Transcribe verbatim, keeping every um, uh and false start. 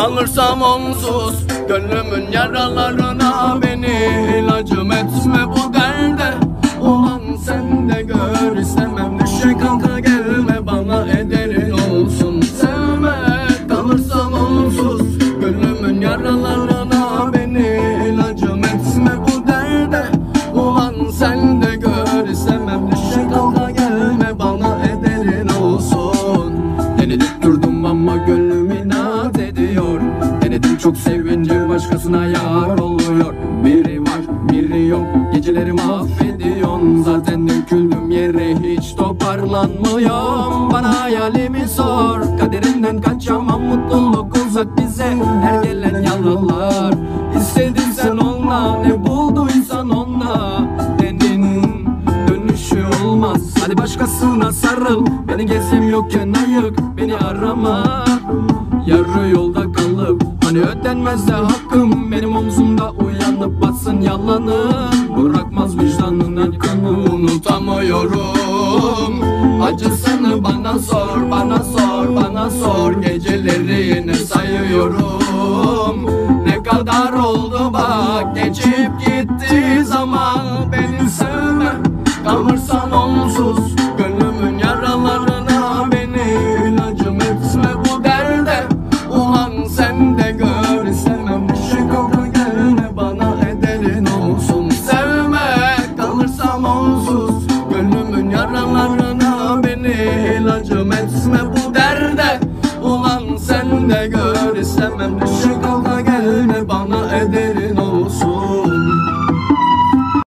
kalırsam onsuz gönlümün yaralarına. Beni ilacım etme bu derde, ulan sen de gör istemem. Düşe kalka gelme bana ederin olsun. Sevme kalırsam onsuz gönlümün yaralarına. Beni ilacım etme bu derde, ulan sen de gör istemem. Düşe kalka gelme bana ederin olsun. Denedik durdum ama gönlüm inat ediyor. Denedim çok sevince başkasına yar oluyor. Biri var biri yok, geceleri mahvediyorsun. Zaten döküldüm yere hiç toparlanmıyorum. Bana hayalimi sor, kaderinden kaçamam. Mutluluk uzak bize, her gelen yalanlar. İstedin sen onunla, ne bulduysan onunla. Dedin dönüşü olmaz, hadi başkasına sarıl. Beni gezim yokken ayık, beni arama. Yarı yolda kalıp hani ödenmez de hakkım. Benim omzumda uyanıp batsın yalanın. Bırakmaz vicdanın yıkını, unutamıyorum. Acısını bana sor, bana sor, bana sor. Geceleri yine sayıyorum. Ne kadar oldu bak, geçip gitti zaman. Beni sevme, kalırsam onsuz gönlümün yaralarına. Beni ilacım etme bu derde, ulan sen de gör istemem. Düşe kalka gelme bana ederin olsun. Sevme kalırsam onsuz gönlümün yaralarına. Beni ilacım etme bu derde, ulan sen de gör istemem. Düşe kalka gelme bana ederin